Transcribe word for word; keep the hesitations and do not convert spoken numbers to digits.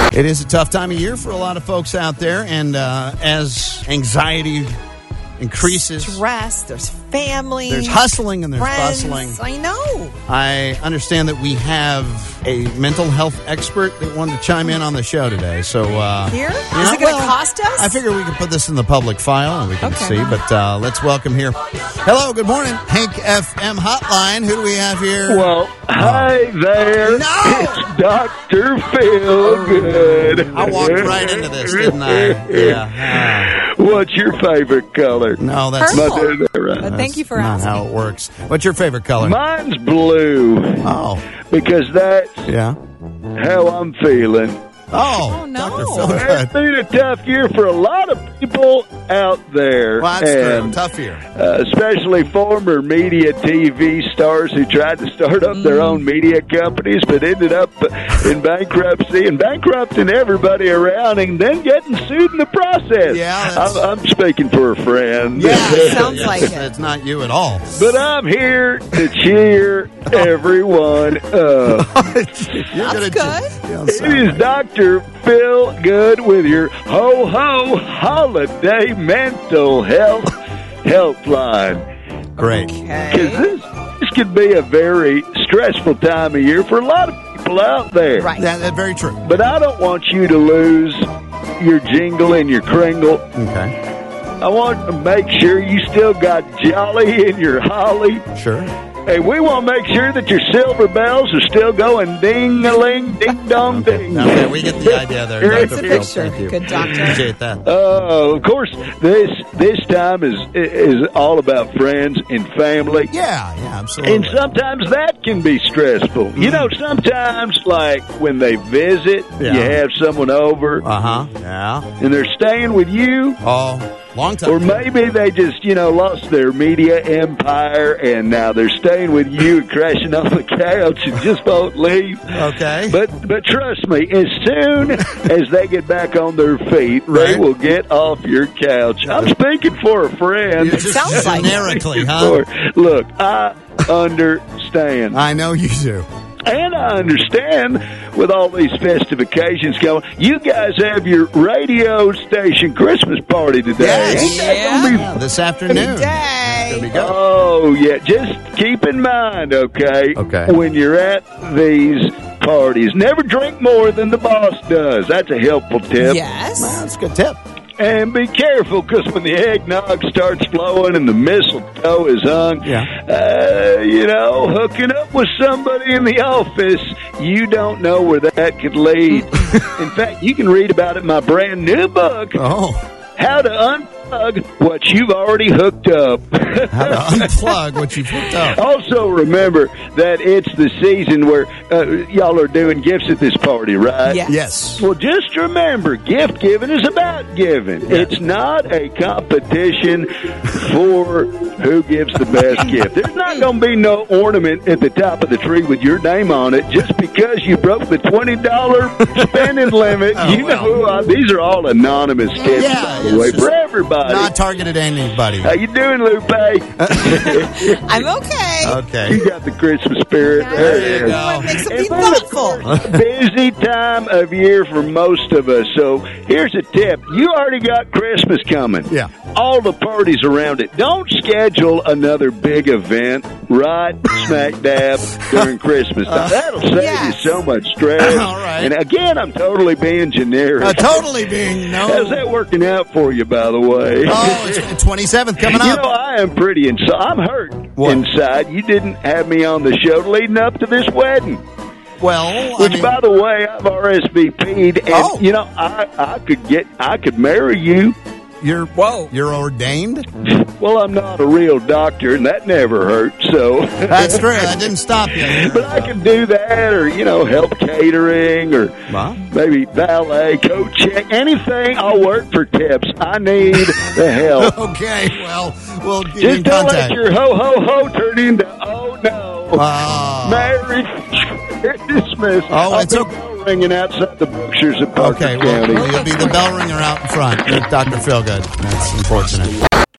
It is a tough time of year for a lot of folks out there, and uh, as anxiety increases, stress, there's family, there's hustling, and there's friends. bustling. I know. I understand that we have a mental health expert that wanted to chime in on the show today. So uh, here, yeah, is it going to well, cost us? I figure we can put this in the public file and we can Okay. see. But uh, let's welcome here. Hello, good morning, Hank F M Hotline. Who do we have here? Well, hi there. No! It's Doctor Feelgood. I walked right into this, didn't I? Yeah. What's your favorite color? No, that's Purple. Am I doing that right? But thank you for not asking. how it works. What's your favorite color? Mine's blue Oh, because that's yeah. how I'm feeling. Oh, Oh, no. Doctor It's Philgood. been a tough year for a lot of people out there. Well, that's true. and Tough year. Uh, especially former media T V stars who tried to start up their own media companies but ended up in bankruptcy and bankrupting everybody around and then getting sued in the process. Yeah, that's- I'm, I'm speaking for a friend. Yeah, sounds yes, like it. It's not you at all. But I'm here to cheer everyone up. You're That's gonna- good. Yeah, I'm It sorry. is Doctor Phil Good with your Ho Ho Holiday Mental Health Helpline. Great. Because Okay. this, this could be a very stressful time of year for a lot of people out there. Right. Yeah, that's very true. But I don't want you to lose your jingle and your kringle. Okay. I want to make sure you still got jolly in your holly. Sure. Hey, we want to make sure that your silver bells are still going ding-a-ling, ding-dong, ding. Okay, we get the idea there. It's Doctor a Phil. picture. Thank you. Good doctor. Appreciate that. Oh, of course, this this time is is all about friends and family. Yeah, yeah, absolutely. And sometimes that can be stressful. You know, sometimes, like, when they visit, Yeah. you have someone over, Uh-huh. Yeah. and they're staying with you, Oh, long time. or maybe they just, you know, lost their media empire, and now they're staying with you and crashing on the couch and just won't leave. Okay. But but trust me, as soon as they get back on their feet, Right. they will get off your couch. I'm speaking for a friend. You're just sounds like it. generically, huh? For- Look, I understand. I know you do. And I understand with all these festive occasions going, you guys have your radio station Christmas party today. Yes. Ain't that Yeah. gonna be Yeah, this afternoon. Day. Gonna be good. Oh, yeah. Just keep in mind, okay, Okay. when you're at these parties, never drink more than the boss does. That's a helpful tip. Yes. Well, that's a good tip. And be careful, because when the eggnog starts flowing and the mistletoe is hung, Yeah. uh, you know, hooking up with somebody in the office, you don't know where that could lead. In fact, you can read about it in my brand new book, Oh, How to Unplug What You've Already Hooked Up. how to unplug what you've hooked up. Also, remember that it's the season where uh, y'all are doing gifts at this party, right? Yes. Yes. Well, just remember, gift giving is about giving. It's not a competition for who gives the best gift. There's not going to be no ornament at the top of the tree with your name on it just because you broke the twenty dollars spending limit. Oh, you know well. who I, these are all anonymous tips, Yeah, by the it's way, just for everybody. Not targeted at anybody. How you doing, Lupe? I'm okay. Okay. You got the Christmas spirit. There you I go. want to make something And then, of thoughtful. course, busy time of year for most of us. So here's a tip. You already got Christmas coming. Yeah. All the parties around it. Don't schedule another big event right smack dab during Christmas time. That'll save Yes. you so much stress. All right. And again, I'm totally being generic. Uh, totally being no. How's that working out for you, by the way? Oh, it's the twenty-seventh coming You up. know, I am pretty inside. I'm hurt What? inside. You didn't have me on the show leading up to this wedding. Well, I Which, mean, by the way, I've R S V P'd, and Oh. you know, I I could get, I could marry you. you're Whoa. you're ordained. Well, I'm not a real doctor, and that never hurt. So, That's true. That didn't stop you. but I can do that, or you know, help catering, or Wow. maybe valet, coaching, anything. I'll work for tips. I need the help. Okay. Well, we'll get Just in don't let contact. your ho ho ho turn into oh no. Ah. Married, dismissed. Oh, I'll it's be okay. bell ringing outside the Berkshires of Parker Okay. Well, County. well, you'll be the bell ringer out in front. Doctor Feelgood. That's unfortunate.